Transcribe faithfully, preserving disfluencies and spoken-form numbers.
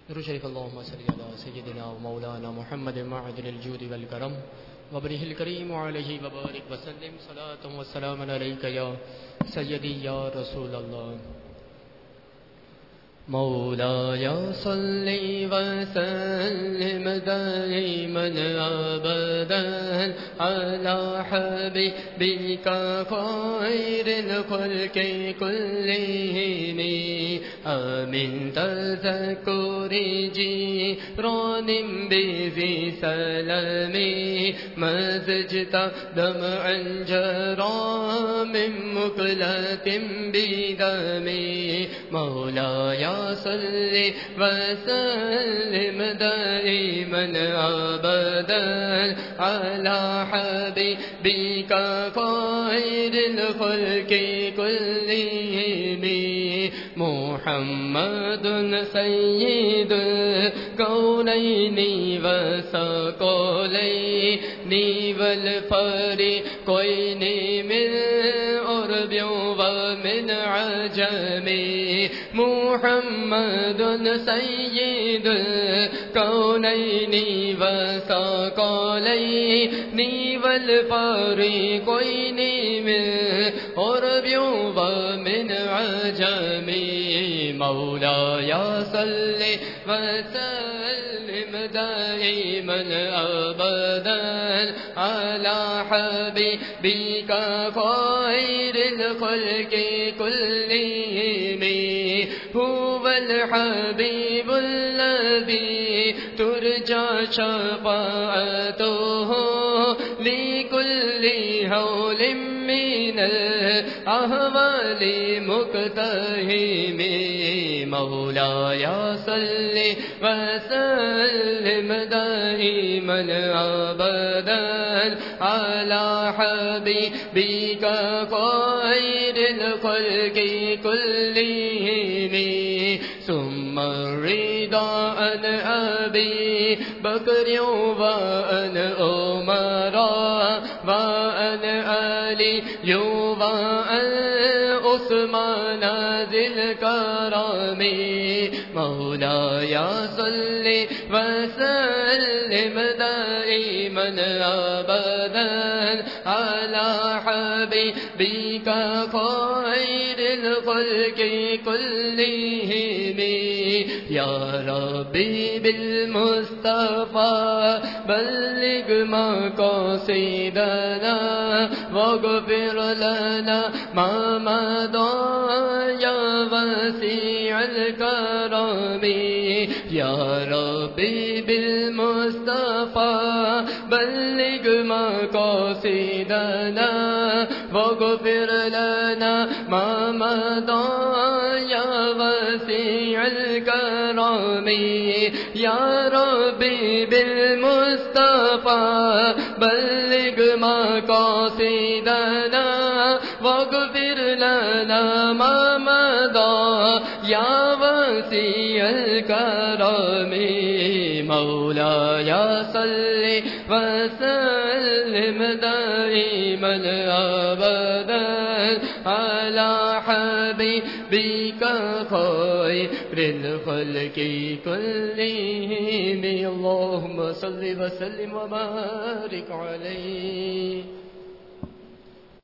درود شریف اللهم صل على سيدنا ومولانا محمد معدن الجود والكرم وبره الكريم وعليه وبارك وسلم صلاة والسلام عليك يا سيدي يا رسول الله. مولاي صل وسلم دائما ابدا على حبيبك خير الخلق كلهم من تذكر جيران بذي سلام مزجت دمعا جرى من مقلة بدمي. مولاي صل وسلم دائما ابدا على حبيبك خير الخلق كلهم محمد سيد الكونين وثقلين والفريقين من عرب ومن عجم. محمد سيد الكونين وثقلين والفريقين من عرب ومن عجم. مولاي صل وسلم دائما ابدا على حبيبك خير الخلق كلهم. هو الحبيب الذي ترجى شفاعته لكل هول من الأهوال مقتحم. مولاي صل وسلم دائما ابدا على حبيبك خير الخلق كلهم. ثم الرضا عن أبي بكر وعن عمر وعن علي وعن عثمان ذي الكرم. مولاي صل وسلم دائما ابدا على حبيبك خير الخلق كلهم. يا ربي بالمصطفى بلغ مقاصدنا واغفر لنا ما مضى يا وسيع الكرم. يا ربي بالمصطفى بلغ مقاصدنا واغفر لنا ما مضى يا وسيع الكرم. يا ربي بالمصطفى بلغ مقاصدنا واغفر لنا ما مضى يا وسيع الكرم. مولاي صل وسلم دائما ابدا على حبيبك خير الخلق كلهم. اللهم صل وسلم وبارك عليه.